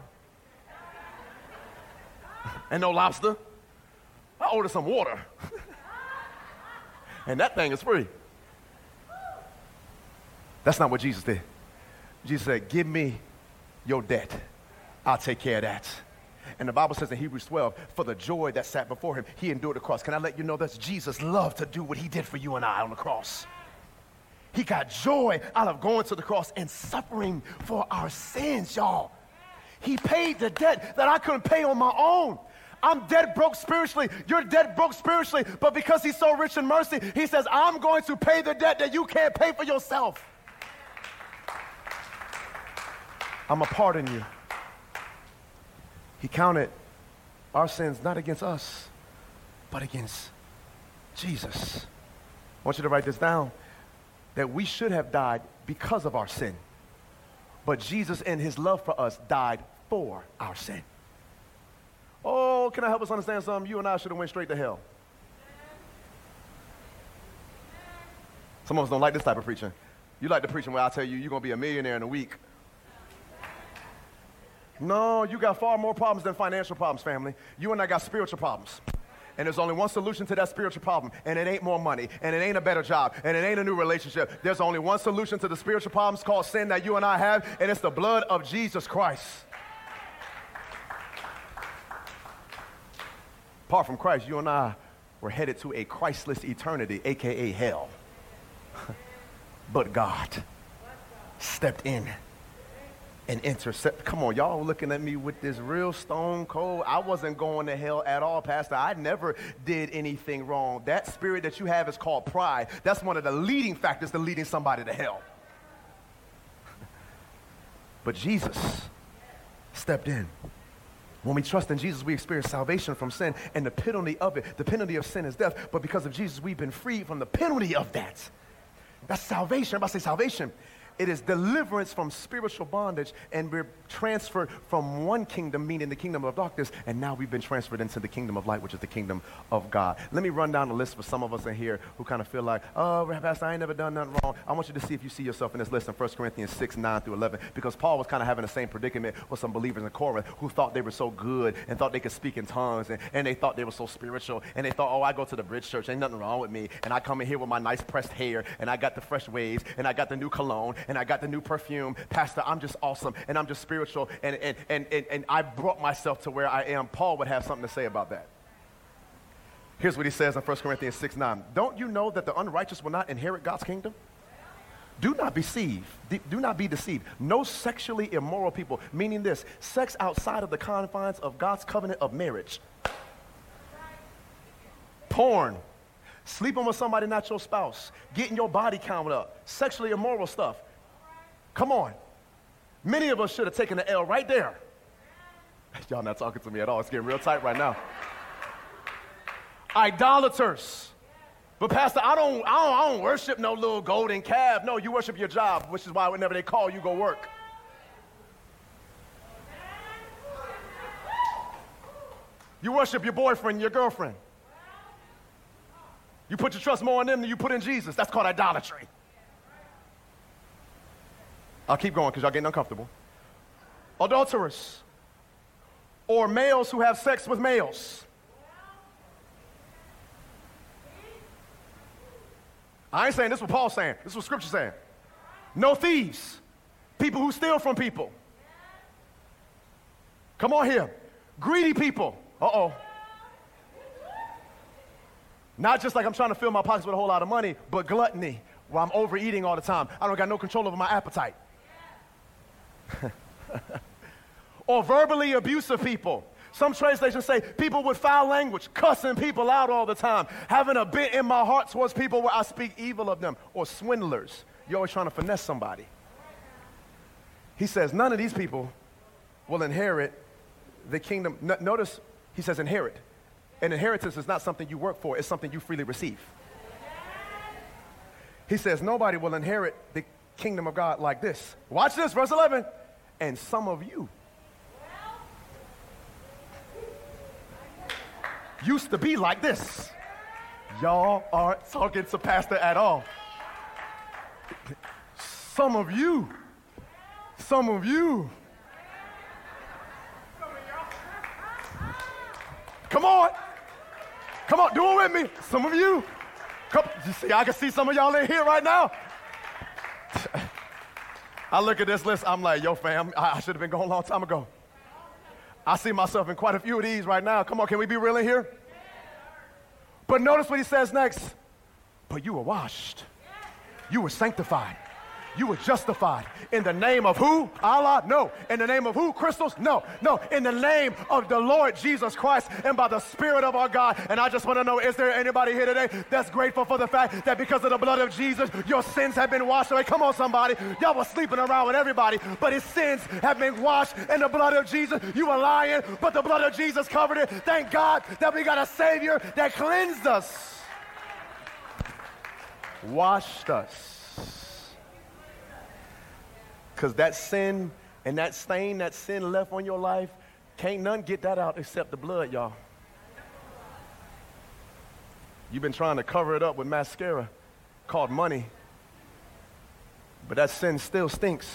A: and no lobster. I ordered some water. And that thing is free. That's not what Jesus did. Jesus said, give me your debt. I'll take care of that. And the Bible says in Hebrews twelve, for the joy that sat before him, he endured the cross. Can I let you know that Jesus loved to do what he did for you and I on the cross? He got joy out of going to the cross and suffering for our sins, y'all. He paid the debt that I couldn't pay on my own. I'm dead broke spiritually. You're dead broke spiritually. But because he's so rich in mercy, he says, I'm going to pay the debt that you can't pay for yourself. I'm going to pardon you. He counted our sins not against us, but against Jesus. I want you to write this down, that we should have died because of our sin. But Jesus, in his love for us, died for our sin. Oh, can I help us understand something? You and I should have went straight to hell. Some of us don't like this type of preaching. You like the preaching where I tell you you're going to be a millionaire in a week. No, you got far more problems than financial problems, family. You and I got spiritual problems. And there's only one solution to that spiritual problem, and it ain't more money, and it ain't a better job, and it ain't a new relationship. There's only one solution to the spiritual problems called sin that you and I have, and it's the blood of Jesus Christ. Apart from Christ, you and I were headed to a Christless eternity, a k a hell. But God stepped in and intercept. Come on, y'all looking at me with this real stone cold. I wasn't going to hell at all, Pastor. I never did anything wrong. That spirit that you have is called pride. That's one of the leading factors to leading somebody to hell. But Jesus stepped in. When we trust in Jesus, we experience salvation from sin, and the penalty of it, the penalty of sin is death. But because of Jesus, we've been freed from the penalty of that. That's salvation. Everybody say salvation. It is deliverance from spiritual bondage, and we're transferred from one kingdom, meaning the kingdom of darkness, and now we've been transferred into the kingdom of light, which is the kingdom of God. Let me run down the list for some of us in here who kind of feel like, oh, Pastor, I ain't never done nothing wrong. I want you to see if you see yourself in this list in First Corinthians six, nine through eleven, because Paul was kind of having the same predicament with some believers in Corinth who thought they were so good and thought they could speak in tongues, and, and they thought they were so spiritual, and they thought, oh, I go to the Bridge Church, ain't nothing wrong with me, and I come in here with my nice pressed hair, and I got the fresh waves, and I got the new cologne, and I got the new perfume. Pastor, I'm just awesome, and I'm just spiritual, and, and, and, and, and I brought myself to where I am. Paul would have something to say about that. Here's what he says in First Corinthians six, nine. Don't you know that the unrighteous will not inherit God's kingdom? Do not be deceived. Do not be deceived. No sexually immoral people, meaning this, sex outside of the confines of God's covenant of marriage. Porn. Sleeping with somebody not your spouse. Getting your body count up. Sexually immoral stuff. Come on. Many of us should have taken the L right there. Y'all not talking to me at all. It's getting real tight right now. Idolaters. But Pastor, I don't, I don't, I don't worship no little golden calf. No, you worship your job, which is why whenever they call you, go work. You worship your boyfriend, your girlfriend. You put your trust more in them than you put in Jesus. That's called idolatry. I'll keep going because y'all getting uncomfortable. Adulterers, or males who have sex with males. I ain't saying this is what Paul's saying. This is what Scripture's saying. No thieves, people who steal from people. Come on here. Greedy people. Uh-oh. Not just like I'm trying to fill my pockets with a whole lot of money, but gluttony, where I'm overeating all the time. I don't got no control over my appetite. Or verbally abusive people. Some translations say people with foul language, cussing people out all the time, having a bent in my heart towards people where I speak evil of them. Or swindlers. You're always trying to finesse somebody. He says none of these people will inherit the kingdom. N- notice he says inherit. An inheritance is not something you work for. It's something you freely receive. He says nobody will inherit the kingdom of God like this. Watch this, verse eleven. And some of you used to be like this. Y'all aren't talking to Pastor at all. Some of you, some of you. Come on. Come on, do it with me. Some of you. Come, you see, I can see some of y'all in here right now. I look at this list, I'm like, yo, fam, I, I should have been gone a long time ago. I see myself in quite a few of these right now. Come on, can we be real in here? But notice what he says next. But you were washed. You were sanctified. You were justified. In the name of who? Allah? No. In the name of who? Crystals? No. No. In the name of the Lord Jesus Christ and by the Spirit of our God. And I just want to know, is there anybody here today that's grateful for the fact that because of the blood of Jesus, your sins have been washed away? Come on, somebody. Y'all were sleeping around with everybody, but his sins have been washed in the blood of Jesus. You were lying, but the blood of Jesus covered it. Thank God that we got a Savior that cleansed us, washed us. Because that sin and that stain that sin left on your life, can't none get that out except the blood, y'all. You've been trying to cover it up with mascara called money, but that sin still stinks.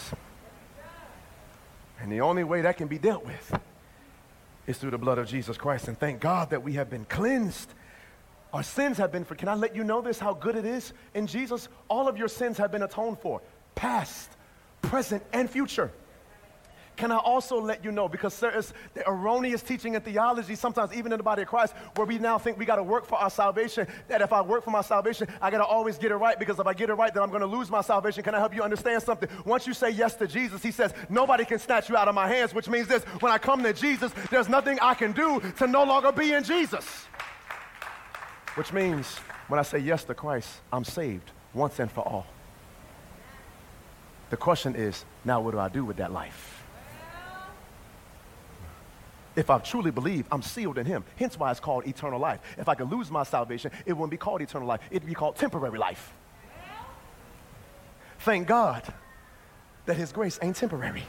A: And the only way that can be dealt with is through the blood of Jesus Christ. And thank God that we have been cleansed. Our sins have been forgiven. Can I let you know this, how good it is in Jesus? All of your sins have been atoned for, past, present, and future. Can I also let you know, because there is the erroneous teaching and theology, sometimes even in the body of Christ, where we now think we got to work for our salvation, that if I work for my salvation, I got to always get it right, because if I get it right, then I'm going to lose my salvation. Can I help you understand something? Once you say yes to Jesus, he says, nobody can snatch you out of my hands, which means this: when I come to Jesus, there's nothing I can do to no longer be in Jesus. Which means when I say yes to Christ, I'm saved once and for all. The question is, now what do I do with that life? If I truly believe, I'm sealed in him. Hence why it's called eternal life. If I could lose my salvation, it wouldn't be called eternal life. It'd be called temporary life. Thank God that his grace ain't temporary,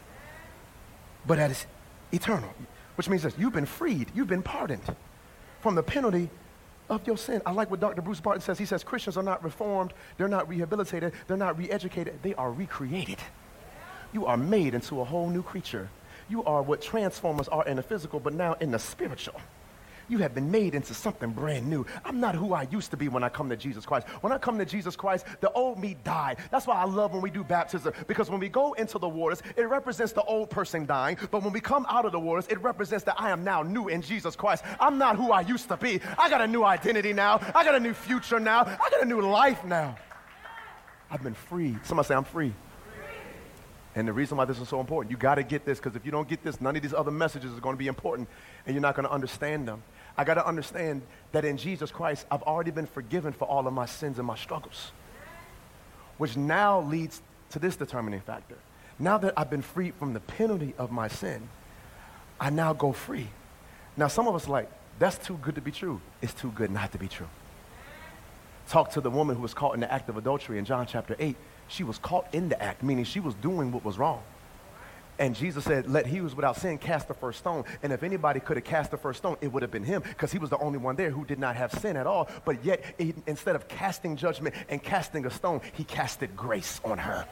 A: but that it's eternal. Which means this: you've been freed, you've been pardoned from the penalty of your sin. I like what Doctor Bruce Barton says. He says Christians are not reformed, they're not rehabilitated, they're not re-educated, they are recreated. You are made into a whole new creature. You are what transformers are in the physical, but now in the spiritual. You have been made into something brand new. I'm not who I used to be when I come to Jesus Christ. When I come to Jesus Christ, the old me died. That's why I love when we do baptism, because when we go into the waters, it represents the old person dying. But when we come out of the waters, it represents that I am now new in Jesus Christ. I'm not who I used to be. I got a new identity now. I got a new future now. I got a new life now. I've been freed. Somebody say, I'm free. And the reason why this is so important, you got to get this, because if you don't get this, none of these other messages are going to be important, and you're not going to understand them. I got to understand that in Jesus Christ, I've already been forgiven for all of my sins and my struggles, which now leads to this determining factor. Now that I've been freed from the penalty of my sin, I now go free. Now, some of us are like, that's too good to be true. It's too good not to be true. Talk to the woman who was caught in the act of adultery in John chapter eight. She was caught in the act, meaning she was doing what was wrong. And Jesus said, let he who is without sin cast the first stone. And if anybody could have cast the first stone, it would have been him, because he was the only one there who did not have sin at all. But yet, he, instead of casting judgment and casting a stone, he casted grace on her.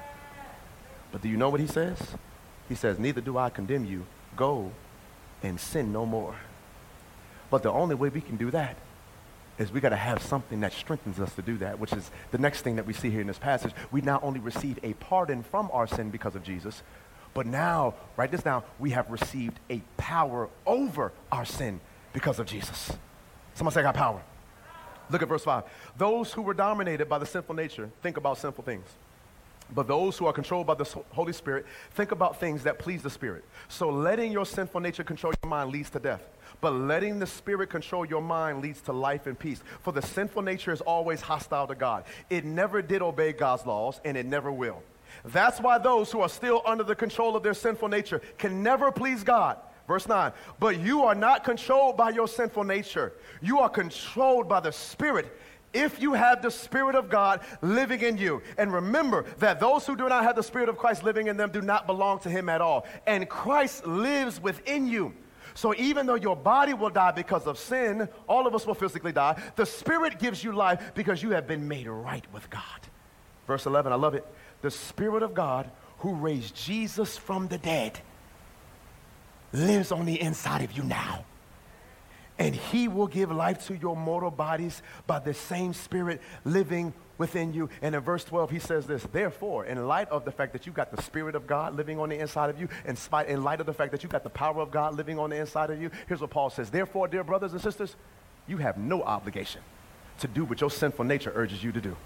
A: But do you know what he says? He says, neither do I condemn you. Go and sin no more. But the only way we can do that is we got to have something that strengthens us to do that, which is the next thing that we see here in this passage. We not only receive a pardon from our sin because of Jesus, but now, write this down, we have received a power over our sin because of Jesus. Someone say, I got power. Look at verse five. Those who were dominated by the sinful nature think about sinful things. But those who are controlled by the Holy Spirit think about things that please the Spirit. So letting your sinful nature control your mind leads to death. But letting the Spirit control your mind leads to life and peace. For the sinful nature is always hostile to God. It never did obey God's laws, and it never will. That's why those who are still under the control of their sinful nature can never please God. Verse nine, but you are not controlled by your sinful nature. You are controlled by the Spirit, if you have the Spirit of God living in you. And remember that those who do not have the Spirit of Christ living in them do not belong to him at all. And Christ lives within you. So even though your body will die because of sin, all of us will physically die, the Spirit gives you life because you have been made right with God. Verse eleven, I love it. The Spirit of God who raised Jesus from the dead lives on the inside of you now. And he will give life to your mortal bodies by the same Spirit living within you. And in verse twelve, he says this, therefore, in light of the fact that you got the Spirit of God living on the inside of you, in, spite, in light of the fact that you got the power of God living on the inside of you, here's what Paul says, therefore, dear brothers and sisters, you have no obligation to do what your sinful nature urges you to do.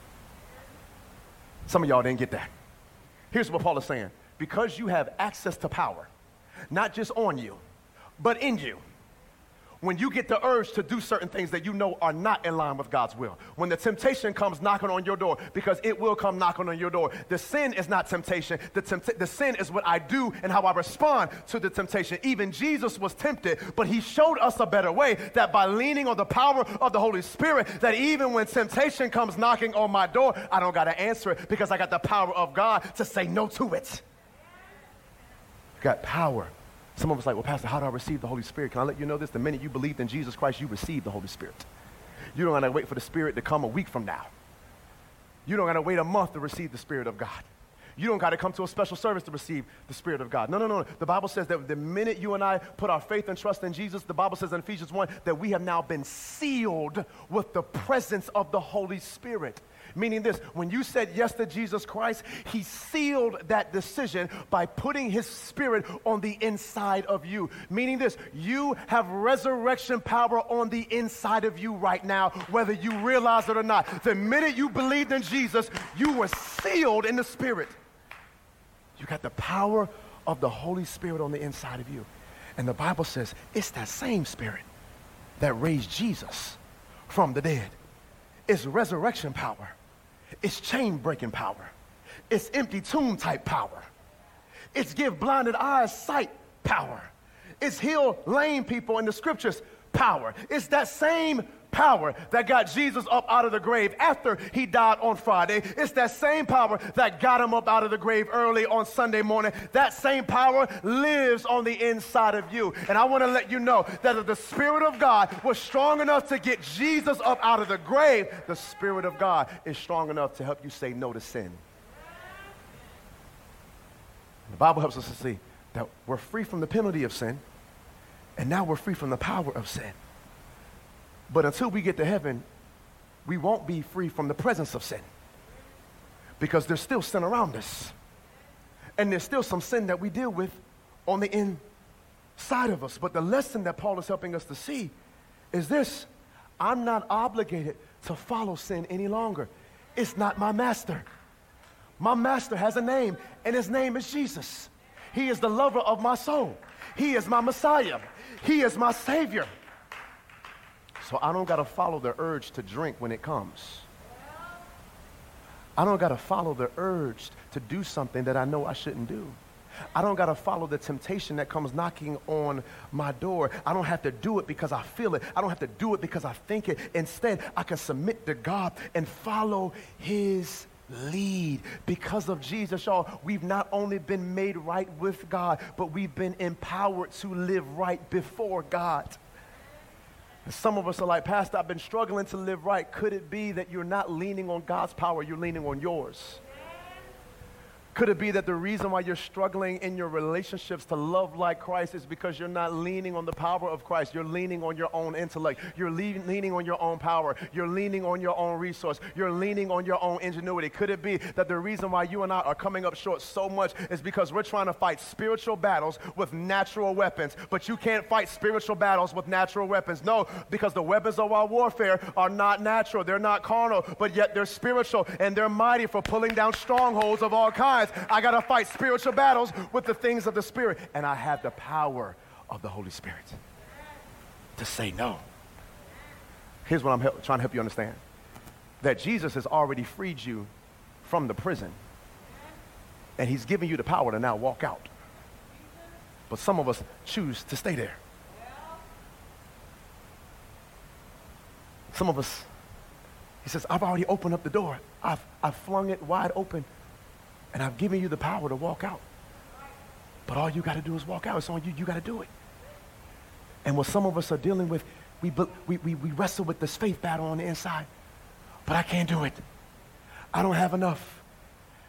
A: Some of y'all didn't get that. Here's what Paul is saying. Because you have access to power, not just on you, but in you, when you get the urge to do certain things that you know are not in line with God's will, when the temptation comes knocking on your door, because it will come knocking on your door, the sin is not temptation. The, tempt- the sin is what I do and how I respond to the temptation. Even Jesus was tempted, but he showed us a better way, that by leaning on the power of the Holy Spirit, that even when temptation comes knocking on my door, I don't got to answer it because I got the power of God to say no to it. Got power. Some of us are like, well, Pastor, how do I receive the Holy Spirit? Can I let you know this? The minute you believed in Jesus Christ, you received the Holy Spirit. You don't got to wait for the Spirit to come a week from now. You don't got to wait a month to receive the Spirit of God. You don't got to come to a special service to receive the Spirit of God. No, no, no. The Bible says that the minute you and I put our faith and trust in Jesus, the Bible says in Ephesians one that we have now been sealed with the presence of the Holy Spirit. Meaning this, when you said yes to Jesus Christ, he sealed that decision by putting his Spirit on the inside of you. Meaning this, you have resurrection power on the inside of you right now, whether you realize it or not. The minute you believed in Jesus, you were sealed in the Spirit. You got the power of the Holy Spirit on the inside of you. And the Bible says it's that same Spirit that raised Jesus from the dead. It's resurrection power. It's chain-breaking power. It's empty tomb type power. It's give blinded eyes sight power. It's heal lame people in the scriptures power. It's that same power that got Jesus up out of the grave after he died on Friday. It's that same power that got him up out of the grave early on Sunday morning. That same power lives on the inside of you. And I want to let you know that if the Spirit of God was strong enough to get Jesus up out of the grave, the Spirit of God is strong enough to help you say no to sin. The Bible helps us to see that we're free from the penalty of sin, and now we're free from the power of sin. But until we get to heaven, we won't be free from the presence of sin, because there's still sin around us. And there's still some sin that we deal with on the inside of us. But the lesson that Paul is helping us to see is this: I'm not obligated to follow sin any longer. It's not my master. My master has a name, and his name is Jesus. He is the lover of my soul. He is my Messiah. He is my Savior. So I don't got to follow the urge to drink when it comes. I don't got to follow the urge to do something that I know I shouldn't do. I don't got to follow the temptation that comes knocking on my door. I don't have to do it because I feel it. I don't have to do it because I think it. Instead, I can submit to God and follow his lead. Because of Jesus, y'all, we've not only been made right with God, but we've been empowered to live right before God. And some of us are like, Pastor, I've been struggling to live right. Could it be that you're not leaning on God's power, you're leaning on yours? Could it be that the reason why you're struggling in your relationships to love like Christ is because you're not leaning on the power of Christ? You're leaning on your own intellect. You're le- leaning on your own power. You're leaning on your own resource. You're leaning on your own ingenuity. Could it be that the reason why you and I are coming up short so much is because we're trying to fight spiritual battles with natural weapons, but you can't fight spiritual battles with natural weapons? No, because the weapons of our warfare are not natural. They're not carnal, but yet they're spiritual, and they're mighty for pulling down strongholds of all kinds. I got to fight spiritual battles with the things of the Spirit, and I have the power of the Holy Spirit to say no. Here's what I'm help, trying to help you understand: that Jesus has already freed you from the prison, and he's giving you the power to now walk out. But some of us choose to stay there. Some of us, he says, I've already opened up the door. I've, I've flung it wide open. And I've given you the power to walk out. But all you got to do is walk out. It's on you. You got to do it. And what some of us are dealing with, we, we, we, we wrestle with this faith battle on the inside. But I can't do it. I don't have enough.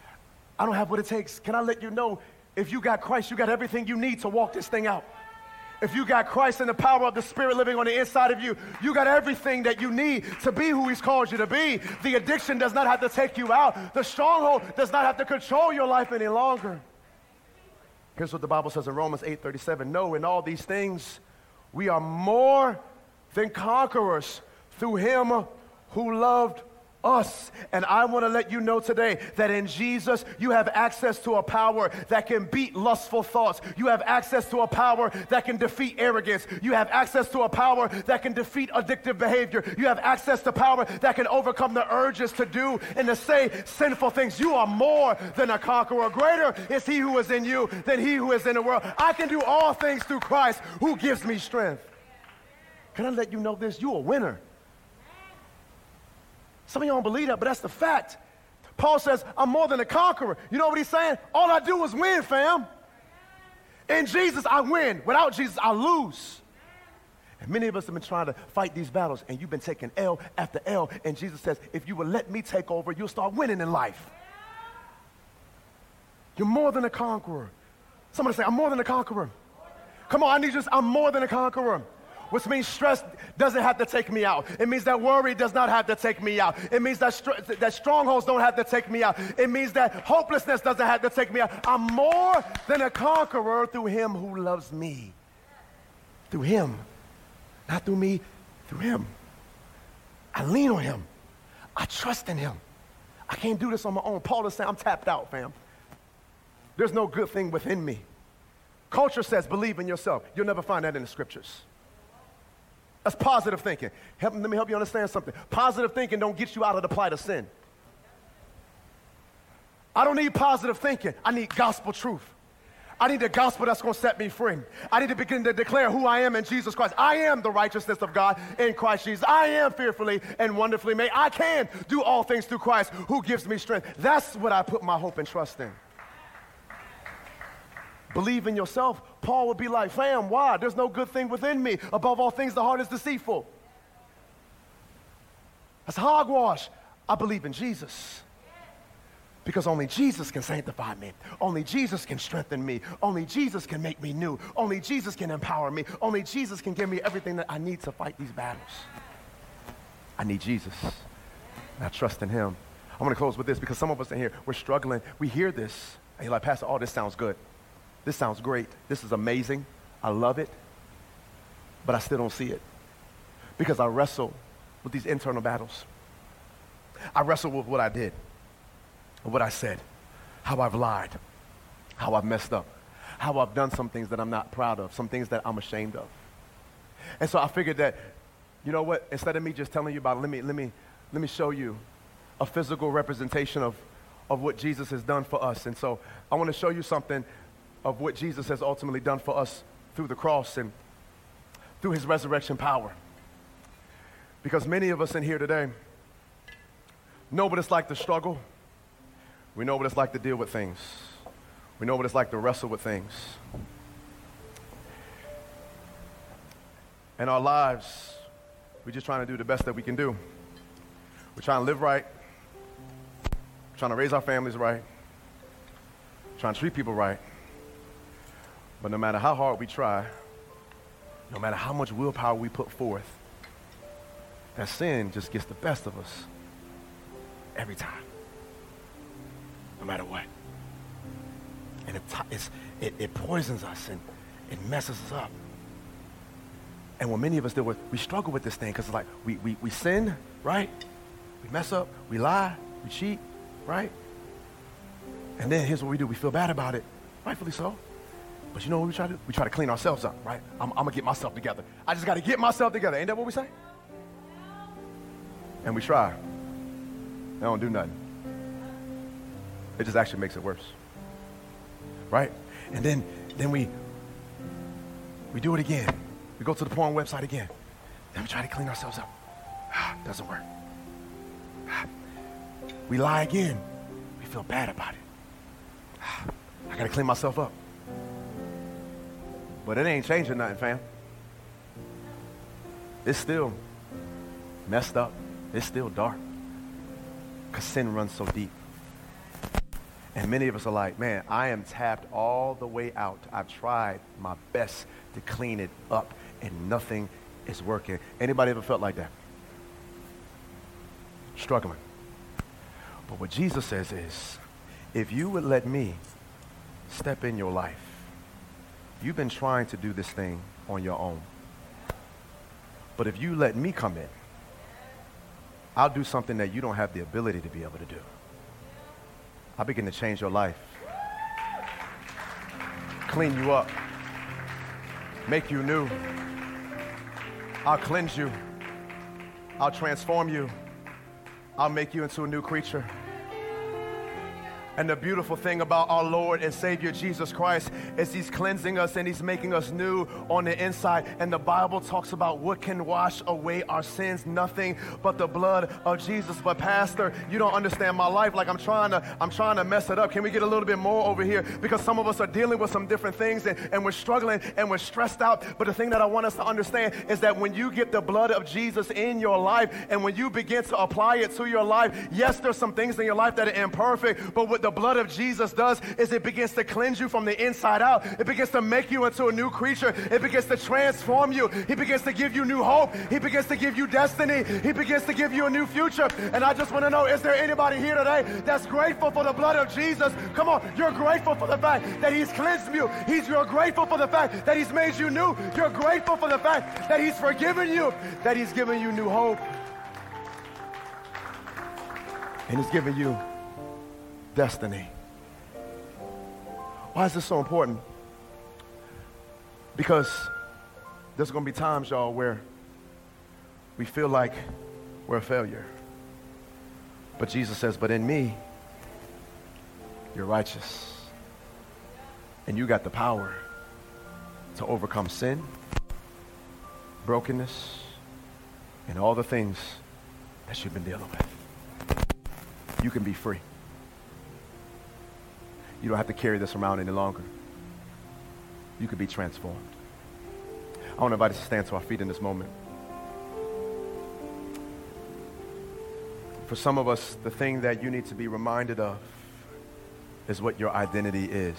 A: I don't have what it takes. Can I let you know, if you got Christ, you got everything you need to walk this thing out. If you got Christ and the power of the Spirit living on the inside of you, you got everything that you need to be who he's called you to be. The addiction does not have to take you out. The stronghold does not have to control your life any longer. Here's what the Bible says in Romans eight thirty-seven. No, in all these things, we are more than conquerors through him who loved us. And I want to let you know today that in Jesus, you have access to a power that can beat lustful thoughts. You have access to a power that can defeat arrogance. You have access to a power that can defeat addictive behavior. You have access to power that can overcome the urges to do and to say sinful things. You are more than a conqueror. Greater is he who is in you than he who is in the world. I can do all things through Christ who gives me strength. Can I let you know this? You're a winner. Some of you don't believe that, but that's the fact. Paul says, I'm more than a conqueror. You know what he's saying? All I do is win, fam. In Jesus, I win. Without Jesus, I lose. And many of us have been trying to fight these battles, and you've been taking L after L, and Jesus says, if you will let me take over, you'll start winning in life. You're more than a conqueror. Somebody say, I'm more than a conqueror. Come on, I need you. I'm more than a conqueror. Which means stress doesn't have to take me out. It means that worry does not have to take me out. It means that, str- that strongholds don't have to take me out. It means that hopelessness doesn't have to take me out. I'm more than a conqueror through him who loves me. Through him. Not through me, through him. I lean on him. I trust in him. I can't do this on my own. Paul is saying, I'm tapped out, fam. There's no good thing within me. Culture says, believe in yourself. You'll never find that in the scriptures. That's positive thinking. Help, let me help you understand something. Positive thinking don't get you out of the plight of sin. I don't need positive thinking. I need gospel truth. I need the gospel that's going to set me free. I need to begin to declare who I am in Jesus Christ. I am the righteousness of God in Christ Jesus. I am fearfully and wonderfully made. I can do all things through Christ who gives me strength. That's what I put my hope and trust in. Believe in yourself. Paul would be like, fam, why? There's no good thing within me. Above all things, the heart is deceitful. That's hogwash. I believe in Jesus. Because only Jesus can sanctify me. Only Jesus can strengthen me. Only Jesus can make me new. Only Jesus can empower me. Only Jesus can give me everything that I need to fight these battles. I need Jesus. And I trust in him. I'm going to close with this because some of us in here, we're struggling. We hear this. And you're like, Pastor, oh, this sounds good. This sounds great. This is amazing. I love it. But I still don't see it. Because I wrestle with these internal battles. I wrestle with what I did, what I said, how I've lied, how I've messed up, how I've done some things that I'm not proud of, some things that I'm ashamed of. And so I figured that, you know what, instead of me just telling you about it, let me, let me, let me show you a physical representation of, of what Jesus has done for us. And so I want to show you something of what Jesus has ultimately done for us through the cross and through his resurrection power. Because many of us in here today know what it's like to struggle. We know what it's like to deal with things. We know what it's like to wrestle with things. In our lives, we're just trying to do the best that we can do. We're trying to live right. We're trying to raise our families right. We're trying to treat people right. But no matter how hard we try, no matter how much willpower we put forth, that sin just gets the best of us every time, no matter what. And it, it's, it, it poisons us and it messes us up. And when many of us do it, we struggle with this thing because it's like we, we, we sin, right? We mess up, we lie, we cheat, right? And then here's what we do. We feel bad about it, rightfully so. But you know what we try to do? We try to clean ourselves up, right? I'm, I'm going to get myself together. I just got to get myself together. Ain't that what we say? And we try. That don't do nothing. It just actually makes it worse. Right? And then then we we do it again. We go to the porn website again. Then we try to clean ourselves up. Doesn't work. We lie again. We feel bad about it. I got to clean myself up. But it ain't changing nothing, fam. It's still messed up. It's still dark. Because sin runs so deep. And many of us are like, man, I am tapped all the way out. I've tried my best to clean it up, and nothing is working. Anybody ever felt like that? Struggling. But what Jesus says is, if you would let me step in your life, you've been trying to do this thing on your own. But if you let me come in, I'll do something that you don't have the ability to be able to do. I begin to change your life, clean you up, make you new. I'll cleanse you. I'll transform you. I'll make you into a new creature. And the beautiful thing about our Lord and Savior Jesus Christ is he's cleansing us and he's making us new on the inside. And the Bible talks about what can wash away our sins, nothing but the blood of Jesus. But Pastor, you don't understand my life. Like I'm trying to, I'm trying to mess it up. Can we get a little bit more over here? Because some of us are dealing with some different things and, and we're struggling and we're stressed out. But the thing that I want us to understand is that when you get the blood of Jesus in your life and when you begin to apply it to your life, yes, there's some things in your life that are imperfect, but what the blood of Jesus does is it begins to cleanse you from the inside out. It begins to make you into a new creature. It begins to transform you. He begins to give you new hope. He begins to give you destiny. He begins to give you a new future. And I just want to know, is there anybody here today that's grateful for the blood of Jesus? Come on, you're grateful for the fact that he's cleansed you. He's, you're grateful for the fact that he's made you new. You're grateful for the fact that he's forgiven you, that he's given you new hope. And he's given you destiny. Why is this so important? Because there's going to be times, y'all, where we feel like we're a failure. But Jesus says, but in me, you're righteous. And you got the power to overcome sin, brokenness, and all the things that you've been dealing with. You can be free. You don't have to carry this around any longer. You can be transformed. I want to invite us to stand to our feet in this moment. For some of us, the thing that you need to be reminded of is what your identity is.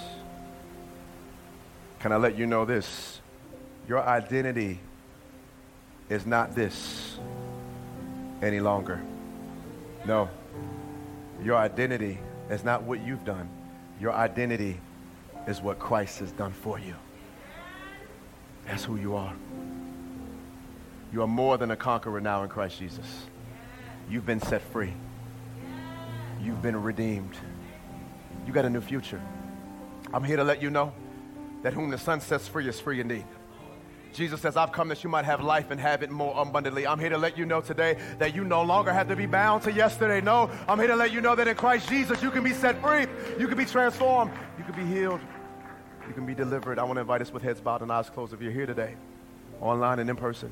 A: Can I let you know this? Your identity is not this any longer. No. Your identity is not what you've done. Your identity is what Christ has done for you. That's who you are. You are more than a conqueror now in Christ Jesus. You've been set free. You've been redeemed. You got a new future. I'm here to let you know that whom the Son sets free is free indeed. Jesus says, I've come that you might have life and have it more abundantly. I'm here to let you know today that you no longer have to be bound to yesterday. No, I'm here to let you know that in Christ Jesus, you can be set free. You can be transformed. You can be healed. You can be delivered. I want to invite us with heads bowed and eyes closed if you're here today, online and in person.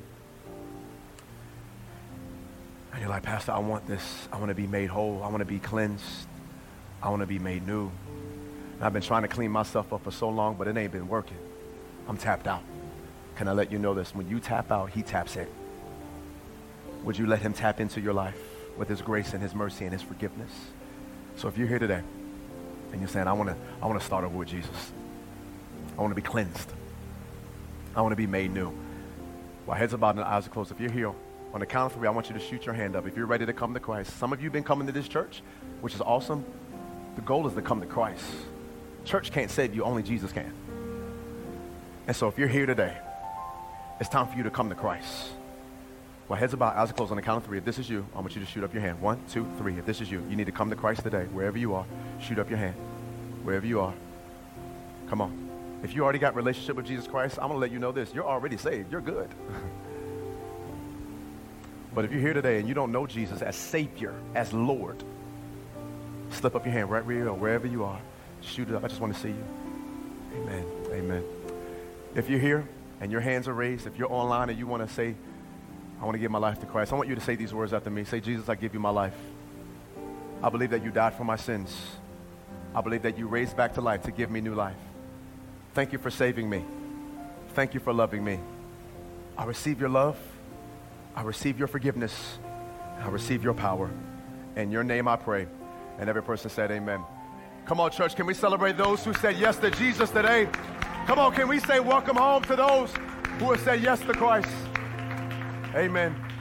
A: And you're like, Pastor, I want this. I want to be made whole. I want to be cleansed. I want to be made new. And I've been trying to clean myself up for so long, but it ain't been working. I'm tapped out. Can I let you know this? When you tap out, he taps in. Would you let him tap into your life with his grace and his mercy and his forgiveness? So if you're here today and you're saying, I want to I want to start over with Jesus. I want to be cleansed. I want to be made new. While heads are bowed and eyes are closed, if you're here, on the count of three, I want you to shoot your hand up. If you're ready to come to Christ, some of you have been coming to this church, which is awesome. The goal is to come to Christ. Church can't save you, only Jesus can. And so if you're here today, it's time for you to come to Christ. While heads are bowed, eyes are closed, on the count of three. If this is you, I want you to shoot up your hand. One, two, three. If this is you, you need to come to Christ today. Wherever you are, shoot up your hand. Wherever you are. Come on. If you already got a relationship with Jesus Christ, I'm going to let you know this. You're already saved. You're good. But if you're here today and you don't know Jesus as Savior, as Lord, slip up your hand right where you are, wherever you are. Shoot it up. I just want to see you. Amen. Amen. If you're here and your hands are raised, if you're online and you want to say, I want to give my life to Christ, I want you to say these words after me. Say, Jesus, I give you my life. I believe that you died for my sins. I believe that you raised back to life to give me new life. Thank you for saving me. Thank you for loving me. I receive your love. I receive your forgiveness. I receive your power. In your name I pray. And every person said amen. Come on, church, can we celebrate those who said yes to Jesus today? Come on, can we say welcome home to those who have said yes to Christ? Amen.